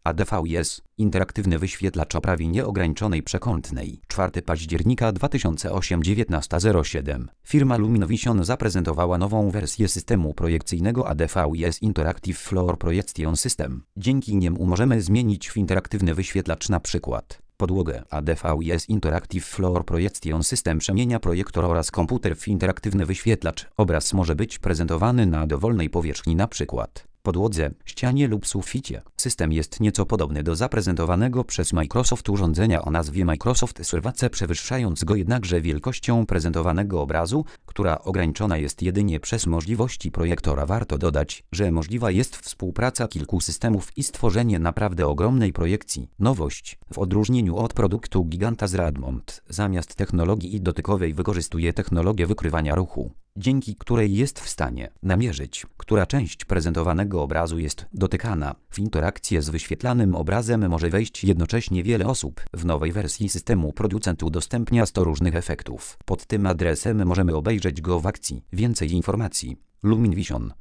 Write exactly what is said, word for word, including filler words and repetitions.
A D V I S, interaktywny wyświetlacz oprawy nieograniczonej przekątnej. czwartego października dwa tysiące ósmego, dziewiętnasta zero siedem. Firma LumenVision zaprezentowała nową wersję systemu projekcyjnego A D V I S Interactive Floor Projection System. Dzięki niemu możemy zmienić w interaktywny wyświetlacz na przykład podłogę. A D V I S Interactive Floor Projection System przemienia projektor oraz komputer w interaktywny wyświetlacz. Obraz może być prezentowany na dowolnej powierzchni, na przykład podłodze, ścianie lub suficie. System jest nieco podobny do zaprezentowanego przez Microsoft urządzenia o nazwie Microsoft Surface, przewyższając go jednakże wielkością prezentowanego obrazu, która ograniczona jest jedynie przez możliwości projektora. Warto dodać, że możliwa jest współpraca kilku systemów i stworzenie naprawdę ogromnej projekcji. Nowość, w odróżnieniu od produktu giganta z Radmont, zamiast technologii dotykowej wykorzystuje technologię wykrywania ruchu, dzięki której jest w stanie namierzyć, która część prezentowanego obrazu jest dotykana. W interakcję z wyświetlanym obrazem może wejść jednocześnie wiele osób. W nowej wersji systemu producent udostępnia sto różnych efektów. Pod tym adresem możemy obejrzeć go w akcji. Więcej informacji. LumenVision.